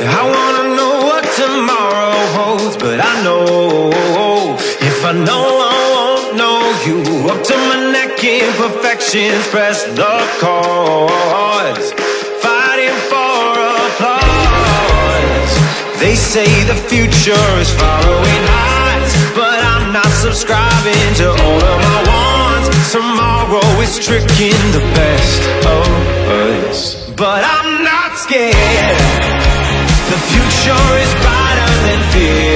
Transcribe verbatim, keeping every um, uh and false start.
I wanna know what tomorrow holds, but I know if I know I won't know you. Up to my neck in imperfections, press the chords, fighting for applause. They say the future is following heights, but I'm not subscribing to all of my wants. Tomorrow is tricking the best of us, but I'm not scared. The future is brighter than fear.